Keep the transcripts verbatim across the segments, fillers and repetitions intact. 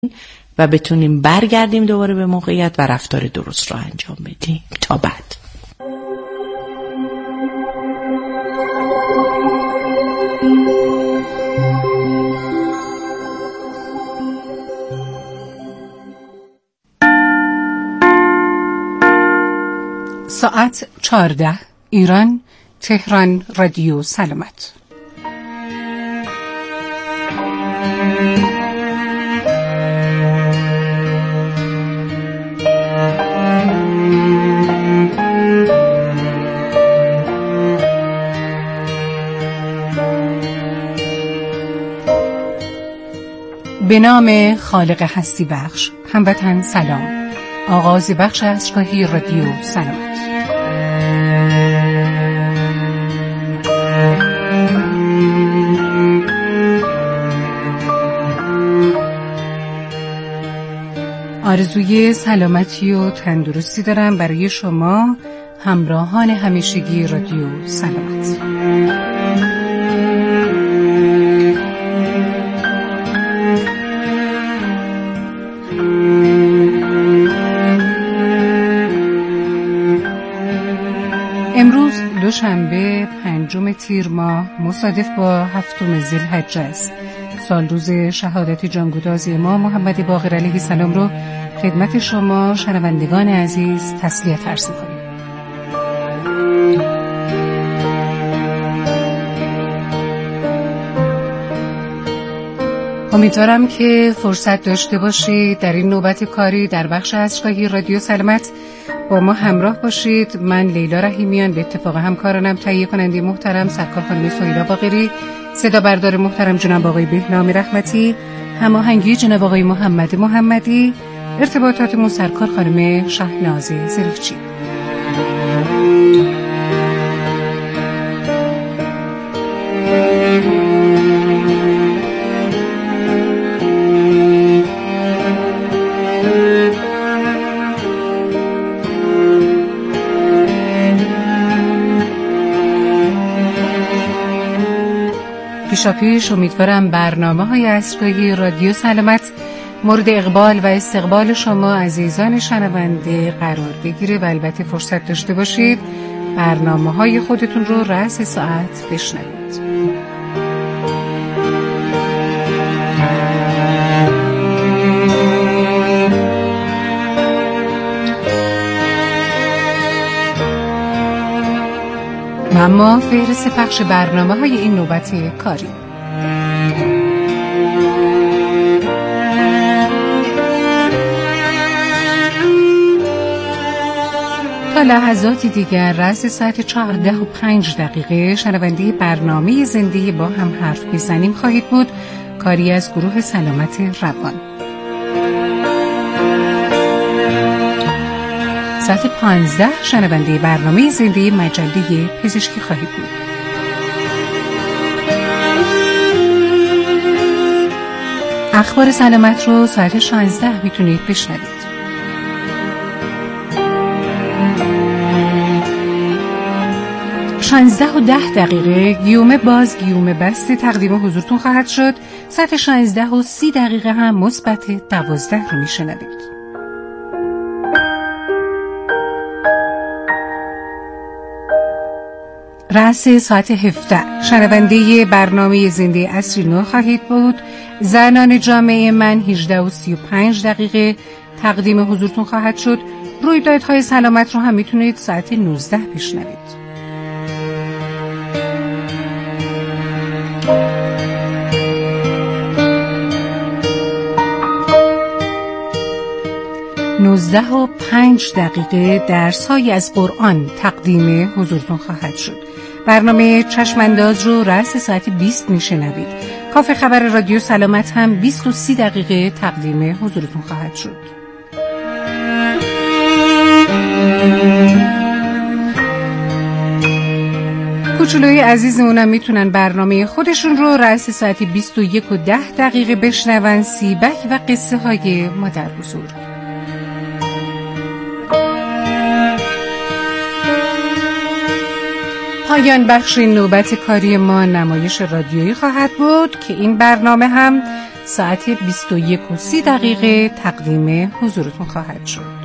و بتونیم برگردیم دوباره به موقعیت و رفتار درست رو انجام بدیم. تا بعد. ساعت چهارده ایران، تهران، رادیو سلامت. به نام خالق هستی بخش. هموطن سلام. آغاز بخش اشکاهی رادیو سلامت. آرزوی سلامتی و تندرستی دارم برای شما همراهان همیشگی رادیو سلامت. امروز دوشنبه پنجم تیر ماه مصادف با هفتم ذی‌الحجه است. سال روز شهادت جانگداز امام محمد باقر علیه السلام رو خدمت شما شنوندگان عزیز تسلیت عرض می‌کنیم. امیدوارم که فرصت داشته باشید در این نوبت کاری در بخش اشکاهی رادیو سلامت با ما همراه باشید. من لیلا رحیمیان به اتفاق همکارانم تهیه کننده محترم سرکار خانم سهیلا باقری، صدا بردار محترم جناب آقای بهنام رحمتی، هماهنگی جناب آقای محمد محمدی، ارتباطات سرکار خانم شهناز زریفچی. پیشاپیش امیدوارم برنامه های اشکاهی رادیو سلامت مورد اقبال و استقبال شما عزیزان شنونده قرار بگیره و البته فرصت داشته باشید برنامه های خودتون رو رأس ساعت بشنوید. و اما فهرست پخش برنامه های این نوبت کاری. تا لحظاتی دیگر رأس ساعت چهارده و پنج دقیقه شنونده برنامه زنده با هم حرف بزنیم خواهید بود، کاری از گروه سلامت روان. ساعت پانزده شنونده برنامه زنده مجله پزشکی خواهید بود. اخبار سلامت رو ساعت شانزده میتونید بشنوید. شانزده و ده دقیقه گیومه باز گیومه بسته تقدیم حضورتون خواهد شد. ساعت شانزده و سی دقیقه هم مثبت دوازده رو میشنوید. رأس ساعت هفده شنونده برنامه زنده عصری نو خواهید بود. زنان جامعه من هجده و سی و پنج دقیقه تقدیم حضورتون خواهد شد. رویدادهای سلامت رو هم میتونید ساعت نوزده بشنوید. نوزده و پنج دقیقه درس‌های از قرآن تقدیم حضورتون خواهد شد. برنامه چشمانداز رو رأس ساعت بیست میشنوید. کافه خبر رادیو سلامت هم بیست و سی دقیقه تقدیم حضورتون خواهد شد. کوچولوی عزیزمونم میتونن برنامه خودشون رو رأس ساعت بیست و یک و ده دقیقه بشنون. سیبک و قصه های مادر بزرگ. پایان بخش نوبت کاری ما نمایش رادیویی خواهد بود که این برنامه هم ساعت بیست و یک و سی دقیقه تقدیم حضورتون خواهد شد.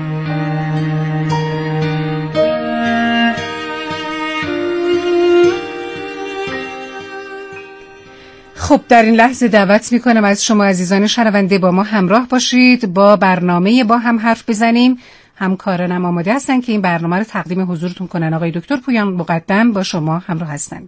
خب در این لحظه دعوت میکنم از شما عزیزان شنونده با ما همراه باشید، با برنامه با هم حرف بزنیم. همکارانم آماده هستن که این برنامه رو تقدیم حضورتون کنن. آقای دکتر پویان مقدم با شما همراه هستن.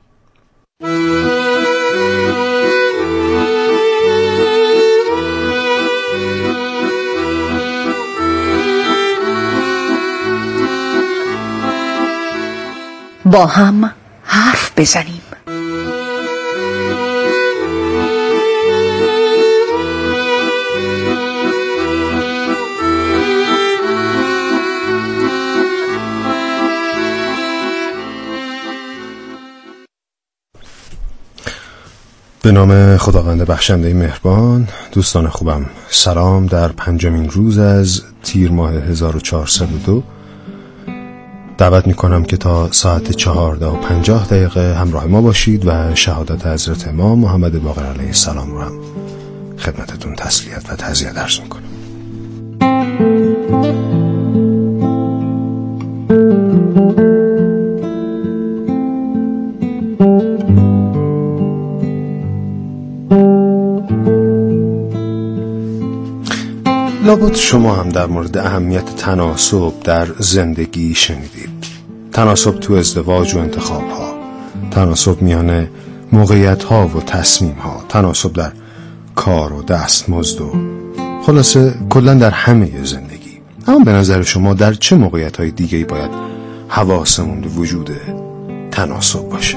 با هم حرف بزنیم. به نام خداوند بخشنده مهربان. دوستان خوبم، سلام در پنجمین روز از تیر ماه هزار و چهارصد و دو. دعوت می کنم که تا ساعت چهارده و پنجاه دقیقه همراه ما باشید و شهادت حضرت امام محمد باقر علیه السلام رو هم خدمتتون تسلیت و تعزیت عرض می کنم. لابد شما هم در مورد اهمیت تناسب در زندگی شنیدید. تناسب تو ازدواج و انتخاب ها، تناسب میان موقعیت ها و تصمیم ها، تناسب در کار و دستمزد و خلاصه کلا در همه زندگی. اما به نظر شما در چه موقعیت های دیگه‌ای باید حواسمون به وجود تناسب باشه؟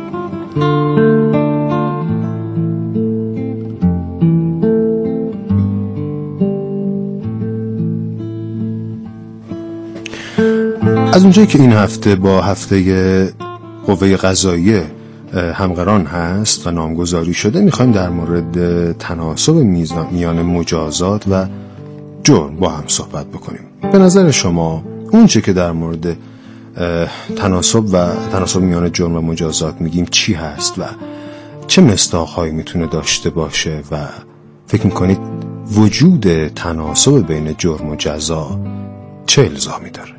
از اونجایی که این هفته با هفته قوه قضاییه همقران هست و نامگذاری شده، میخوایم در مورد تناسب میان مجازات و جرم با هم صحبت بکنیم. به نظر شما اون چه که در مورد تناسب و تناسب میان جرم و مجازات میگیم چی هست و چه مصداق‌هایی میتونه داشته باشه و فکر میکنید وجود تناسب بین جرم و جزا چه الزامی داره؟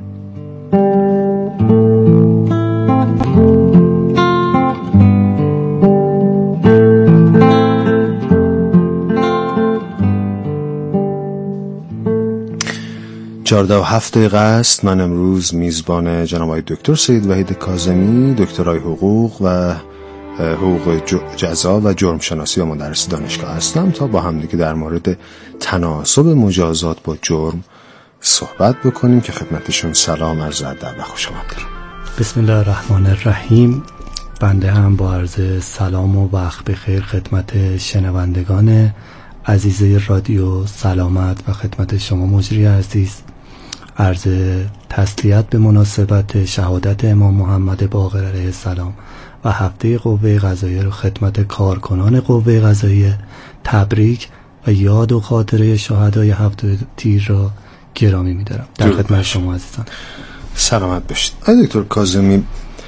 چهارده و هفت دقیقه است. من امروز میزبان جناب آقای دکتر سید وحید کاظمی، دکترای حقوق و حقوق جزا و جرم شناسی و مدرس دانشگاه هستم تا با هم دیگه در مورد تناسب مجازات با جرم صحبت بکنیم که خدمتشون سلام عرض ادب و خوش آمد دارم. بسم الله الرحمن الرحیم. بنده هم با عرض سلام و وقت بخیر خدمت شنوندگان عزیز رادیو سلامت و خدمت شما مجری عزیز عرض تسلیت به مناسبت شهادت امام محمد باقر علیه السلام و هفته قوه قضاییه رو خدمت کارکنان قوه قضاییه تبریک و یاد و خاطره شهدای هفته تیر را گرامی می‌دارم. در خدمت شما عزیزان. سلامت باشید. آقای دکتر کاظمی،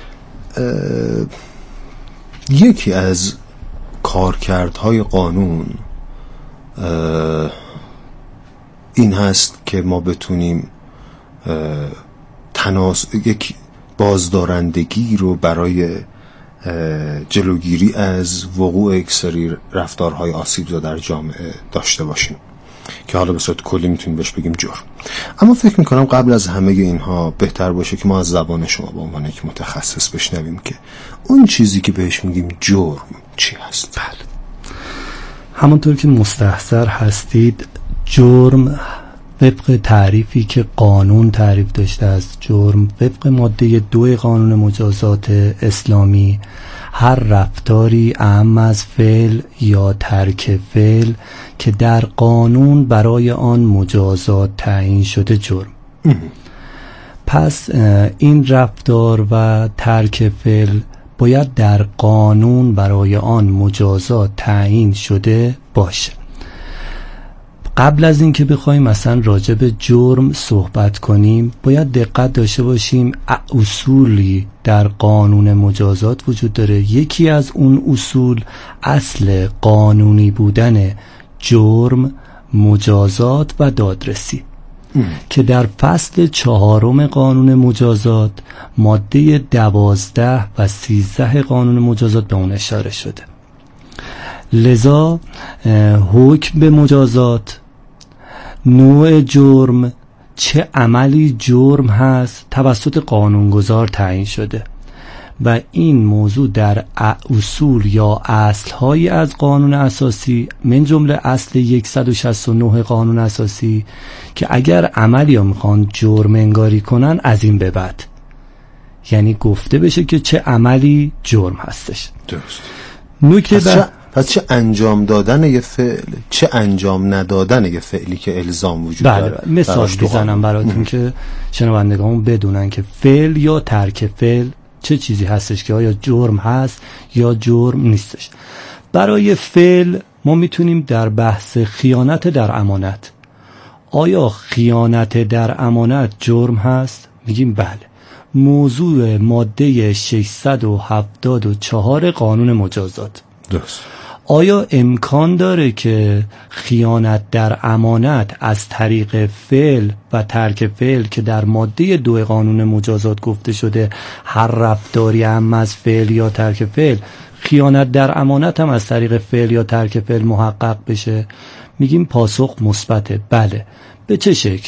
یکی از کارکردهای قانون این هست که ما بتونیم تناسب یک بازدارندگی رو برای جلوگیری از وقوع یک سری رفتارهای آسیبزا در جامعه داشته باشیم که حالا به صورت کلی میتونیم بهش بگیم جرم. اما فکر میکنم قبل از همه اینها بهتر باشه که ما از زبان شما به عنوان یک متخصص بشنویم که اون چیزی که بهش میگیم جرم چی هست. بله، همونطور که مستحضر هستید، جرم وفق تعریفی که قانون تعریف داشته از جرم، وفق ماده دو قانون مجازات اسلامی، هر رفتاری اعم از فعل یا ترک فعل که در قانون برای آن مجازات تعیین شده جرم. پس این رفتار و ترک فعل باید در قانون برای آن مجازات تعیین شده باشه. قبل از اینکه بخوایم مثلا راجع به جرم صحبت کنیم، باید دقت داشته باشیم اصولی در قانون مجازات وجود داره. یکی از اون اصول اصل قانونی بودن جرم، مجازات و دادرسی ام. که در فصل چهارم قانون مجازات ماده دوازده و سیزده قانون مجازات به اون اشاره شده. لذا حکم به مجازات، نوع جرم، چه عملی جرم هست توسط قانونگذار تعیین شده و این موضوع در اصول یا اصل‌هایی از قانون اساسی من جمله اصل صد و شصت و نه قانون اساسی که اگر عملی ها میخوان جرم انگاری کنن از این به بعد، یعنی گفته بشه که چه عملی جرم هستش. درست. نکته پس, چه، پس چه انجام دادن یه فعل، چه انجام ندادن یه فعلی که الزام وجود بله داره. مثال میزنم براتون که شنوندگان بدونن که فعل یا ترک فعل چه چیزی هستش که آیا جرم هست یا جرم نیستش. برای فعل ما میتونیم در بحث خیانت در امانت، آیا خیانت در امانت جرم هست؟ میگیم بله. موضوع ماده ششصد و هفتاد و چهار قانون مجازات. درست. آیا امکان داره که خیانت در امانت از طریق فعل و ترک فعل که در ماده دو قانون مجازات گفته شده هر رفتاری هم از فعل یا ترک فعل، خیانت در امانت هم از طریق فعل یا ترک فعل محقق بشه؟ میگیم پاسخ مثبته. بله. به چه شکل؟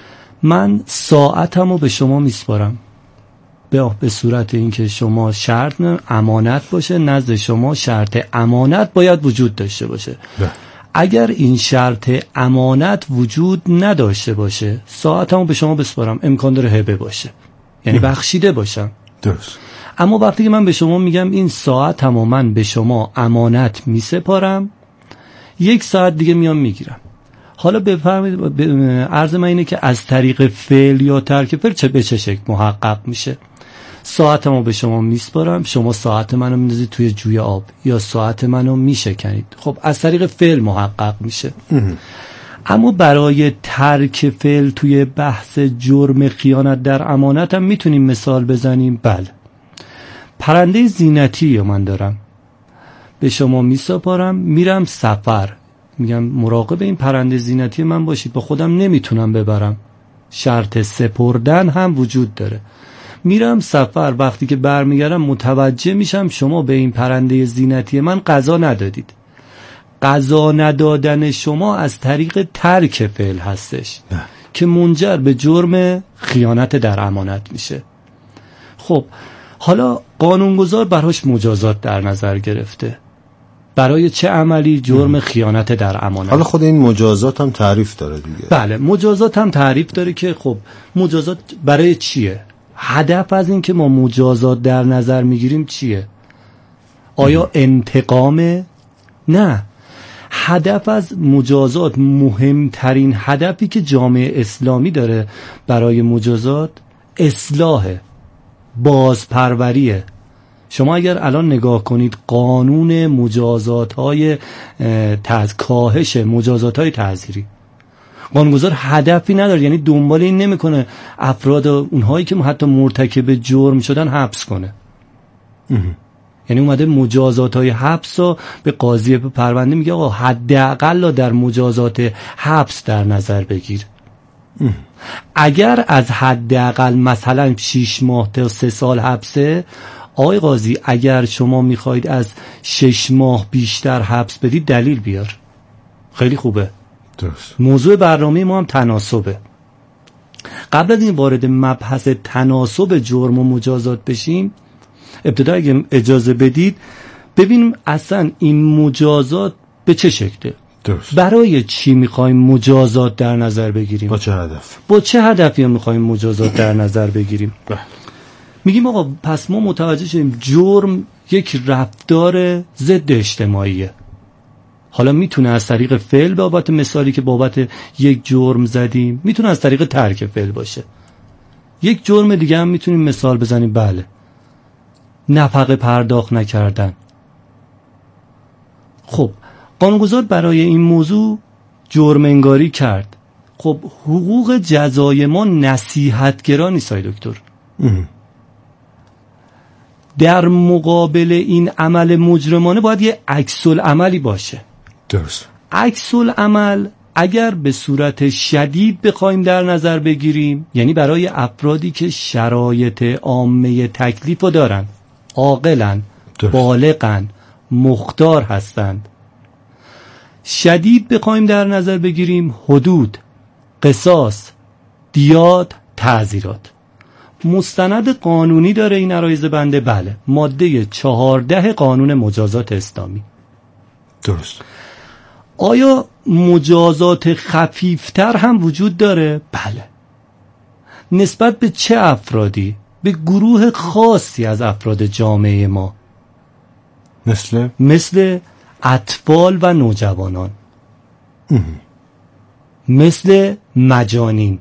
من ساعتمو به شما میسپارم به به صورت اینکه شما شرط امانت باشه، نزد شما شرط امانت باید وجود داشته باشه. ده. اگر این شرط امانت وجود نداشته باشه ساعتمو به شما بسپارم، امکان داره هبه باشه، یعنی بخشیده باشم. درست. اما وقتی که من به شما میگم این ساعتمو من به شما امانت میسپارم، یک ساعت دیگه میام میگیرم. حالا بفرمایید عرض من اینه که از طریق فعل یا ترک فعل چه به چه شکل محقق میشه؟ ساعتمو به شما میسپارم، شما ساعت منو میندازید توی جوی آب یا ساعت منو میشکنید. خب از طریق فعل محقق میشه. اما برای ترک فعل توی بحث جرم خیانت در امانت هم میتونیم مثال بزنیم. بله. پرنده زینتی یا من دارم، به شما میسپارم، میرم سفر، میگم مراقب این پرنده زینتی من باشید، با خودم نمیتونم ببرم، شرط سپردن هم وجود داره. میرم سفر، وقتی که برمیگردم متوجه میشم شما به این پرنده زینتی من غذا ندادید. غذا ندادن شما از طریق ترک فعل هستش نه. که منجر به جرم خیانت در امانت میشه. خب حالا قانونگذار براش مجازات در نظر گرفته. برای چه عملی؟ جرم خیانت در امانت. حالا خود این مجازات هم تعریف داره دیگه. بله مجازات هم تعریف داره که خب مجازات برای چیه؟ هدف از این که ما مجازات در نظر میگیریم چیه؟ آیا انتقامه؟ نه. هدف از مجازات، مهمترین هدفی که جامعه اسلامی داره برای مجازات اصلاحه، بازپروریه. شما اگر الان نگاه کنید قانون مجازات های تز... کاهش مجازات های تعزیری، قانونگذار هدفی نداره، یعنی دنبال این نمیکنه افراد اونهایی که حتی مرتکب جرم شدن حبس کنه. یعنی اومده مجازات های حبس رو به قاضی پرونده میگه آقا حداقل در مجازات حبس در نظر بگیر. اگر از حداقل مثلا شش ماه تا سه سال حبسه، آقای قاضی اگر شما میخواید از شش ماه بیشتر حبس بدید دلیل بیار. خیلی خوبه. درست. موضوع برنامه ما هم تناسبه. قبل از این وارد مبحث تناسب جرم و مجازات بشیم، ابتدا اگه اجازه بدید ببینیم اصلا این مجازات به چه شکله. درست. برای چی میخوایم مجازات در نظر بگیریم؟ با چه هدف؟ با چه هدفی هم میخوایم مجازات در نظر بگیریم؟ میگیم آقا پس ما متوجه شدیم جرم یک رفتار ضد اجتماعیه. حالا میتونه از طریق فعل، بابت مثالی که بابت یک جرم زدیم، میتونه از طریق ترک فعل باشه. یک جرم دیگه هم میتونیم مثال بزنیم. بله، نفقه پرداخت نکردن. خب قانونگذار برای این موضوع جرم انگاری کرد. خب حقوق جزای ما نصیحتگرا نیست های دکتر. در مقابل این عمل مجرمانه باید یه عکس العملی باشه. درست. عکس العمل اگر به صورت شدید بخوایم در نظر بگیریم، یعنی برای افرادی که شرایط عامه تکلیف رو دارن، عاقلن، بالغن، مختار هستند، شدید بخوایم در نظر بگیریم، حدود، قصاص، دیات، تعزیرات. مستند قانونی داره این عرایض بنده؟ بله، ماده چهارده قانون مجازات اسلامی. درست. آیا مجازات خفیفتر هم وجود داره؟ بله. نسبت به چه افرادی؟ به گروه خاصی از افراد جامعه ما، مثل مثل اطفال و نوجوانان، اه. مثل مجانین،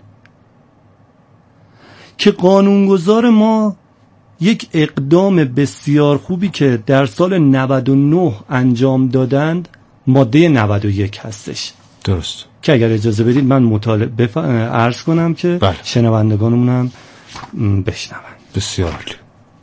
که قانونگذار ما یک اقدام بسیار خوبی که در سال نود و نه انجام دادند ماده نود و یک هستش. درست. که اگر اجازه بدید من مطالعه بف... عرض کنم که بله. شنوندگانمون هم بشنون. بسیار عالی.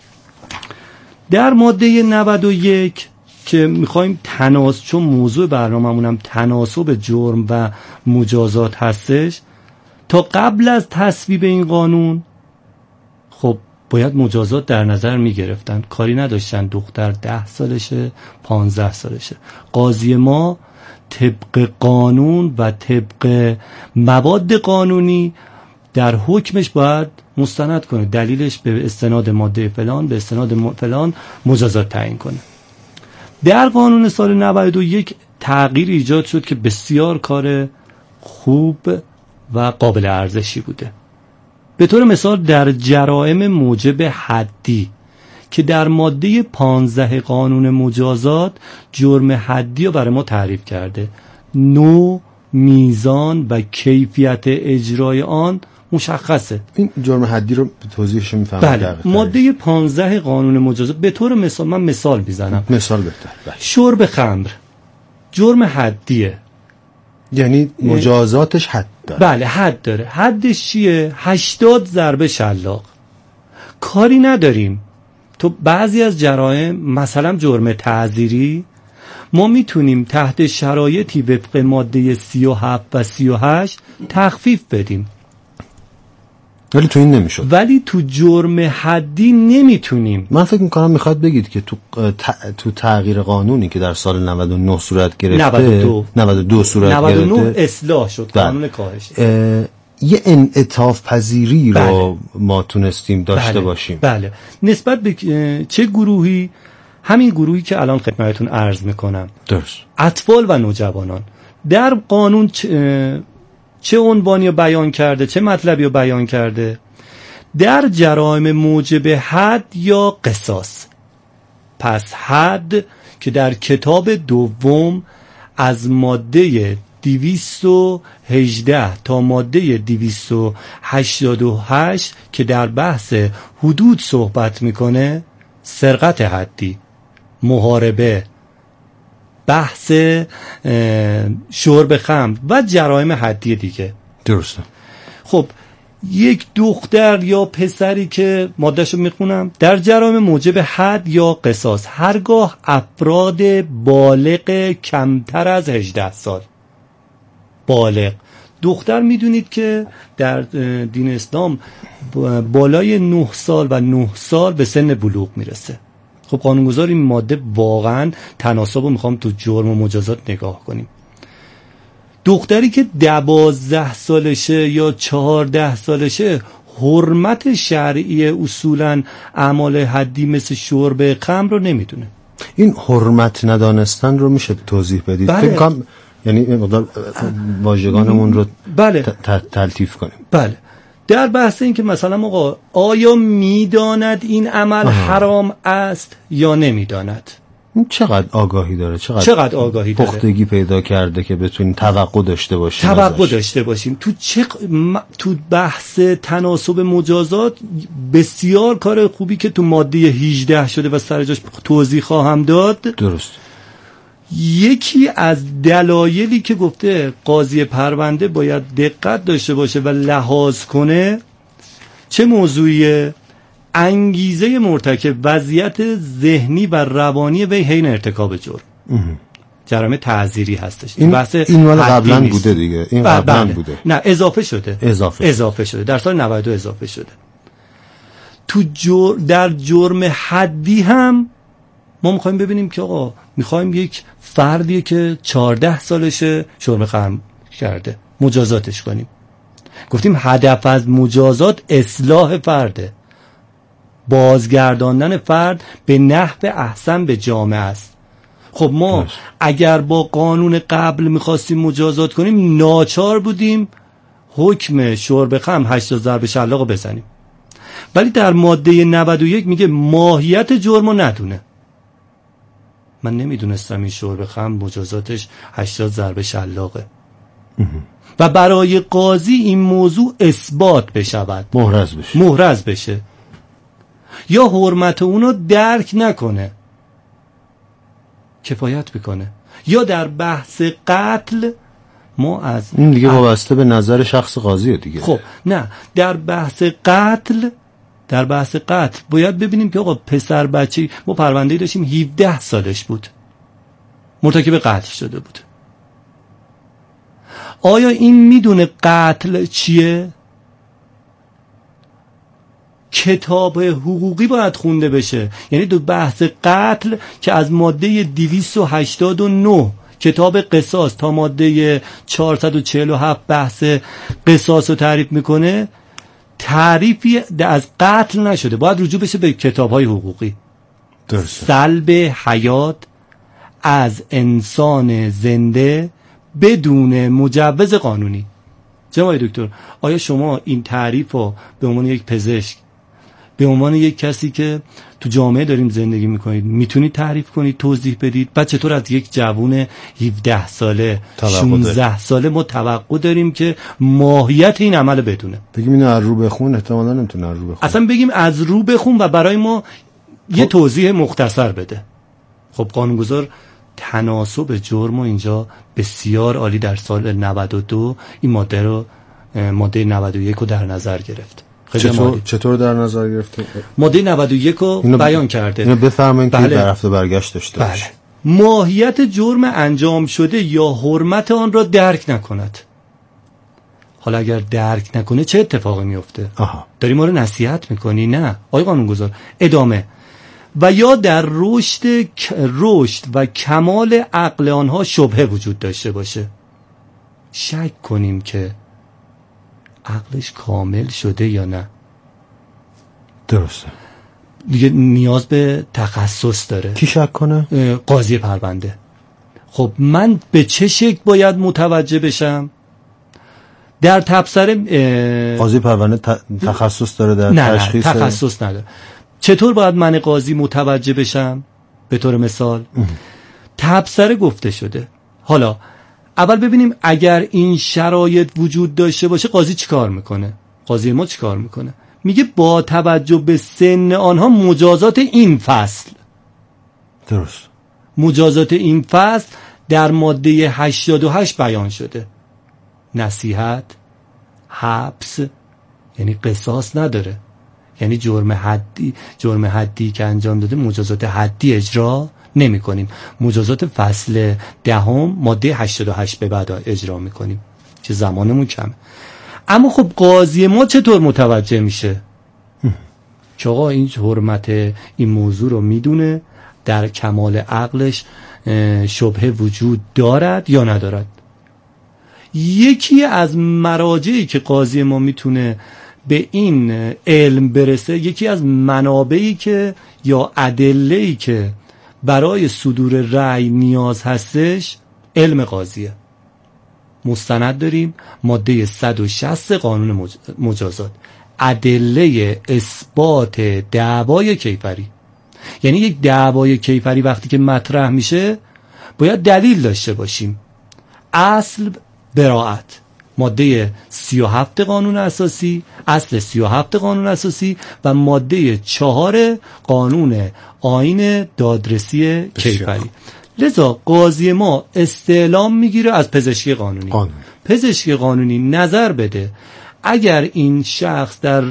در ماده نود و یک که میخوایم تناسب، چون موضوع برنامه‌مون هم تناسب جرم و مجازات هستش، تا قبل از تصویب این قانون خب باید مجازات در نظر میگرفتن، کاری نداشتن دختر ده سالشه، پانزده سالشه. قاضی ما طبق قانون و طبق مواد قانونی در حکمش باید مستند کنه، دلیلش به استناد ماده فلان، به استناد فلان مجازات تعیین کنه. در قانون سال نود و یک تغییر ایجاد شد که بسیار کار خوب و قابل ارزشی بوده. به طور مثال در جرائم موجب حدی که در ماده پانزده قانون مجازات جرم حدی رو برای ما تعریف کرده، نوع، میزان و کیفیت اجرای آن مشخصه. این جرم حدی رو توضیحش میفهمم. بله، ماده پانزده قانون مجازات به طور مثال، من مثال میزنم، مثال بهتر. بله. شرب خمر جرم حدیه، یعنی مجازاتش حد داره. بله حد داره. حدش چیه؟ هشتاد ضربه شلاق. کاری نداریم تو بعضی از جرائم، مثلا جرم تعزیری، ما میتونیم تحت شرایطی وفق ماده سی و هفت و سی و هشت تخفیف بدیم، ولی تو این نمیشد. ولی تو جرم حدی نمیتونیم. من فکر میکنم میخواد بگید که تو تو تغییر قانونی که در سال نود و نه صورت گرفته، نود و دو نود و دو صورت نود و نه گرفته، اصلاح شد قانون کاهش، یه انعطاف پذیری بله. رو ما تونستیم داشته بله. باشیم. بله. نسبت به چه گروهی؟ همین گروهی که الان خدمتتون عرض میکنم، درست. اطفال و نوجوانان. در قانون چه, چه عنوانی رو بیان کرده، چه مطلبی رو بیان کرده؟ در جرائم موجب حد یا قصاص. پس حد که در کتاب دوم از ماده دویست و هجده تا ماده دویست و هشتاد و هشت که در بحث حدود صحبت میکنه، سرقت حدی، محاربه، بحث شرب خمر و جرائم حدی دیگه. درسته. خب یک دختر یا پسری که مادهشو میخونم، در جرائم موجب حد یا قصاص هرگاه افراد بالغ کمتر از هجده سال، بالغ دختر میدونید که در دین اسلام بالای نه سال و نه سال به سن بلوغ میرسه. خب قانونگذار این ماده واقعا تناسب رو میخوام تو جرم و مجازات نگاه کنیم. دختری که دوازده سالشه یا چهارده سالشه، حرمت شرعی اصولا اعمال حدی مثل شرب خمر رو نمیدونه. این حرمت ندانستن رو میشه توضیح بدید؟ بله. فکر کنم یعنی مقدار واژگانمون رو بله. تلطیف کنیم. بله. در بحث این که مثلا آقا آیا میداند این عمل آه. حرام است یا نمیداند؟ چقدر آگاهی داره؟ چقدر, چقدر آگاهی داره؟ پختگی پیدا کرده که بتونیم توقع داشته باشیم. توقع داشته باشیم. تو چه تو بحث تناسب مجازات بسیار کار خوبی که تو ماده هجده شده و سر جاش توضیح خواهم داد. درست. یکی از دلایلی که گفته قاضی پرونده باید دقت داشته باشه و لحاظ کنه چه موضوعیه؟ انگیزه مرتکب، وضعیت ذهنی و روانی وی حین ارتکاب جرم. جرائم تعزیری هستش. این بحث این مال قبلا بوده دیگه، این قبلا بله. بوده. نه اضافه شده. اضافه, اضافه شده. در سال نود و دو اضافه شده. تو جر... در جرم حدی هم ما میخوایم ببینیم که آقا میخوایم یک فردی که چهارده سالشه جرم قتل کرده مجازاتش کنیم. گفتیم هدف از مجازات اصلاح فرده، بازگرداندن فرد به نحو احسن به جامعه است. خب ما داشت. اگر با قانون قبل میخواستیم مجازات کنیم ناچار بودیم حکم شرب خمر هشتاد ضرب شلاق بزنیم، ولی در ماده نود و یک میگه ماهیت جرم رو ندونه. من نمیدونستم این شرب خمر مجازاتش هشتاد ضرب شلاقه و برای قاضی این موضوع اثبات بشود، محرز بشه محرز بشه یا حرمت اونو درک نکنه کفایت بکنه، یا در بحث قتل ما از این دیگه وابسته به نظر شخص قاضیه دیگه. خب نه، در بحث قتل در بحث قتل باید ببینیم که آقا پسر بچه ما پرونده‌ای داشتیم هفده سالش بود مرتکب قتل شده بود. آیا این میدونه قتل چیه؟ کتاب حقوقی باید خونده بشه. یعنی دو بحث قتل که از ماده دویست و هشتاد و نه کتاب قصاص تا ماده چهارصد و چهل و هفت بحث قصاص رو تعریف میکنه، تعریفی از قتل نشده. باید رجوع بشه به کتاب‌های حقوقی. درسته. سلب حیات از انسان زنده بدون مجوز قانونی. جناب دکتر، آیا شما این تعریف رو به عنوان یک پزشک، به عنوان یک کسی که تو جامعه داریم زندگی میکنید میتونید تعریف کنید، توضیح بدید؟ بعد چطور از یک جوون هفده ساله شانزده ساله ما توقع داریم که ماهیت این عمل بدونه؟ بگیم اینو از رو بخون، احتمالاً نمیتونه از رو بخون. اصلا بگیم از رو بخون و برای ما یه توضیح مختصر بده. خب قانونگذار تناسب جرم و اینجا بسیار عالی در سال نود و دو این ماده رو ماده نود و یک رو در نظر گرفت. چطور چطور در نظر گرفته؟ ماده نود و یک رو بیان کرده. اینو بفرمایید بله. که در رفت و برگشت داشته باشه. بله. ماهیت جرم انجام شده یا حرمت آن را درک نکند. حالا اگر درک نکنه چه اتفاقی میفته؟ آها. داری ما رو نصیحت میکنی؟ نه آقای قانونگذار. ادامه: و یا در رشد رشد و کمال عقل آنها شبهه وجود داشته باشه. شک کنیم که عقلش کامل شده یا نه. درسته. دیگه نیاز به تخصص داره. کی شک کنه؟ قاضی پرونده. خب من به چه شکل باید متوجه بشم؟ در تبصره قاضی پرونده تخصص داره در نه تشخیص؟ نه تخصص نداره. چطور باید من قاضی متوجه بشم؟ به طور مثال تبصره گفته شده. حالا اول ببینیم اگر این شرایط وجود داشته باشه قاضی چی کار میکنه؟ قاضی ما چی کار میکنه؟ میگه با توجه به سن آنها مجازات این فصل. درست. مجازات این فصل در ماده هشتاد و هشت بیان شده. نصیحت، حبس، یعنی قصاص نداره، یعنی جرم حدی جرم حدی که انجام داده مجازات حدی اجرا نمی کنیم. مجازات فصل دهم ماده هشتاد و هشت به بعد اجرا می کنیم که زمانمون کمه. اما خب قاضی ما چطور متوجه میشه که آقا این حرمت این موضوع رو میدونه، در کمال عقلش شبهه وجود دارد یا ندارد؟ یکی از مراجعی که قاضی ما میتونه به این علم برسه، یکی از منابعی که یا ادله‌ای که برای صدور رأی نیاز هستش علم قاضیه. مستند داریم ماده صد و شصت قانون مجازات، ادله اثبات دعوای کیفری. یعنی یک دعوای کیفری وقتی که مطرح میشه باید دلیل داشته باشیم. اصل براءت ماده سی و هفت قانون اساسی، اصل سی و هفت قانون اساسی و ماده چهار قانون آیین دادرسی کیفری. لذا قاضی ما استعلام میگیره از پزشکی قانونی. قانون. پزشکی قانونی نظر بده اگر این شخص در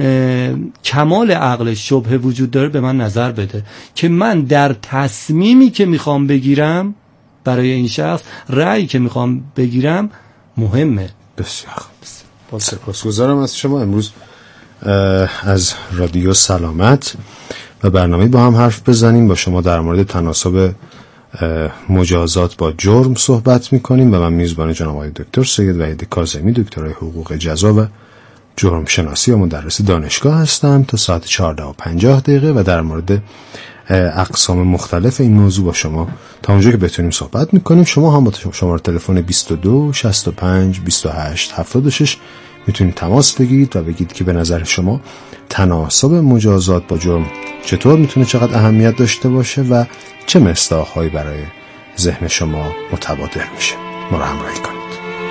کمال عقل شبهه وجود داره به من نظر بده که من در تصمیمی که میخوام بگیرم برای این شخص رأی که میخوام بگیرم مهمه. بسیار خوب. سپاسگزارم از شما. امروز از رادیو سلامت و برنامه با هم حرف بزنیم. با شما در مورد تناسب مجازات با جرم صحبت میکنیم و من میزبان جناب آقای دکتر سید وحید کاظمی، دکترای حقوق جزا و جرم شناسی و مدرس دانشگاه هستم تا ساعت چهارده و پنجاه دقیقه و در مورد اقسام مختلف این موضوع با شما تا اونجا که بتونیم صحبت میکنیم. شما هم با شماره تلفن بیست و دو شصت و پنج بیست و هشت هفتاد و شش میتونید تماس بگیرید و بگید که به نظر شما تناسب مجازات با جرم چطور میتونه چقدر اهمیت داشته باشه و چه مصداق‌هایی برای ذهن شما متبادر میشه. ما رو همراهی کنید.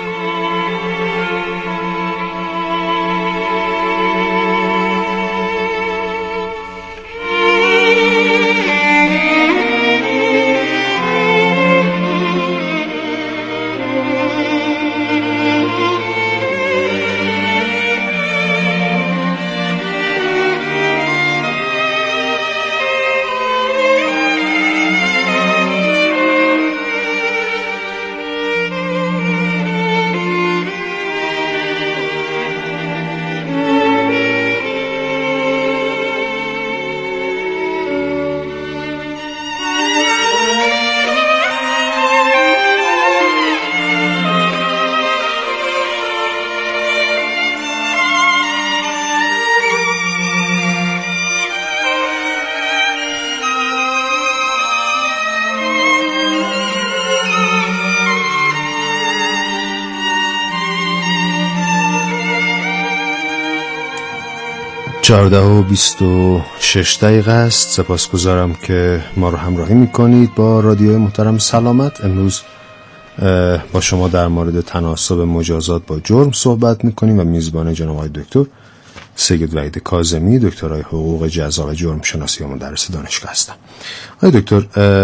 چهارده و بیست و شش دقیقه است. سپاسگزارم که ما رو همراهی میکنید با رادیوی محترم سلامت. امروز با شما در مورد تناسب مجازات با جرم صحبت میکنیم و میزبان جناب آقای دکتر سید وحید کاظمی، دکترای حقوق جزا و جرم شناسی و مدرس دانشگاه هستم. آقای دکتر،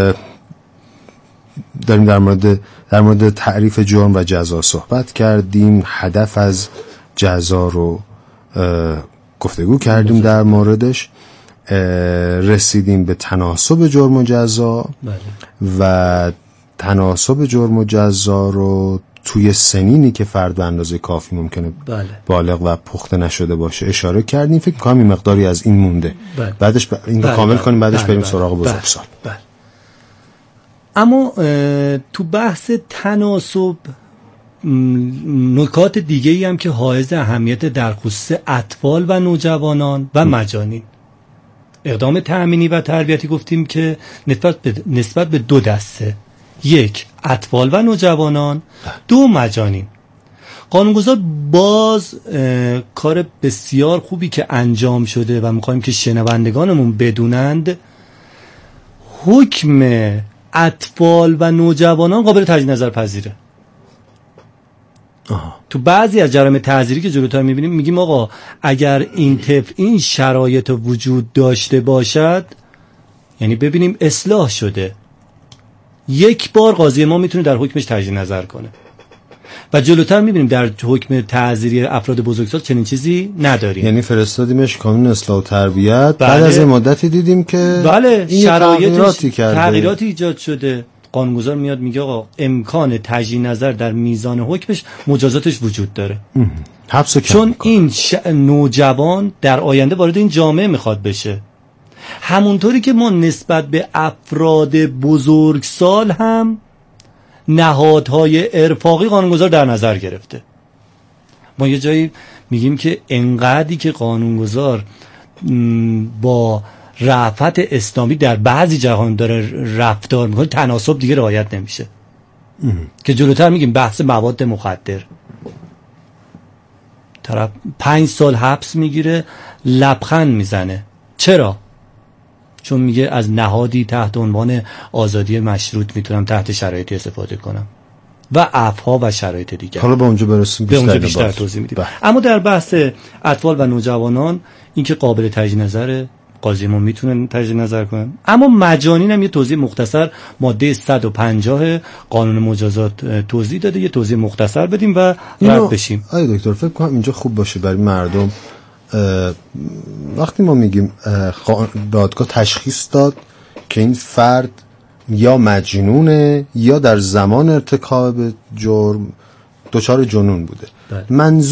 داریم در مورد در مورد تعریف جرم و جزا صحبت کردیم. هدف از جزا رو گفتگو کردیم، در موردش رسیدیم به تناسب جرم و جزا. بله. و تناسب جرم و جزا رو توی سنینی که فرد به اندازه کافی ممکنه بله. بالغ و پخته نشده باشه اشاره کردیم. فکر می‌کنم این مقداری از این مونده. بله. بعدش ب... این رو بله. کامل کنیم، بعدش بله. بریم بله. سراغ بزرگسال. بله. بله. اما تو بحث تناسب نکات دیگه ای هم که حائز اهمیت در خصوص اطفال و نوجوانان و مجانین. اقدام تأمینی و تربیتی گفتیم که نسبت به, نسبت به دو دسته، یک اطفال و نوجوانان، دو مجانین. قانونگذار باز کار بسیار خوبی که انجام شده و میخوایم که شنوندگانمون بدونند، حکم اطفال و نوجوانان قابل تجدید نظر پذیره. آه. تو بعضی از جرایم تعزیری که جلوتر میبینیم میگیم آقا اگر این طفل این شرایط وجود داشته باشد، یعنی ببینیم اصلاح شده، یک بار قاضی ما میتونه در حکمش تجدید نظر کنه. و جلوتر میبینیم در حکم تعزیری افراد بزرگسال چنین چیزی نداریم. یعنی فرستادیمش کانون اصلاح و تربیت. بله. بعد از این مدتی دیدیم که بله شرایطی تغییراتی ایجاد شده. قانونگذار میاد میگه آقا امکان تجدید نظر در میزان حکمش مجازاتش وجود داره. حبس چون این ش... نوجوان در آینده وارد این جامعه میخواد بشه. همونطوری که ما نسبت به افراد بزرگسال هم نهادهای ارفاقی قانونگذار در نظر گرفته. ما یه جایی میگیم که انقدری که قانونگذار با رأفت اسلامی در بعضی جهان داره رفتار میکنه، تناسب دیگه رعایت نمیشه. که جلوتر میگیم بحث مواد مخدر، طرف پنج سال حبس میگیره، لبخند میزنه. چرا؟ چون میگه از نهادی تحت عنوان آزادی مشروط میتونم تحت شرایطی استفاده کنم و عفوها و شرایط دیگه. حالا به اونجا برسیم، به اونجا بیشتر توضیح میدیم. اما در بحث اطفال و نوجوانان این که قابل تجدید نظره، قاضی ما میتونه تجدید نظر کنه. اما مجانین هم یه توضیح مختصر ماده صد و پنجاه قانون مجازات توضیح داده، یه توضیح مختصر بدیم و رد بشیم. آیا دکتر فکر کنم اینجا خوب باشه برای مردم. وقتی ما میگیم دادگاه تشخیص داد که این فرد یا مجنونه یا در زمان ارتکاب جرم دچار جنون بوده. منظور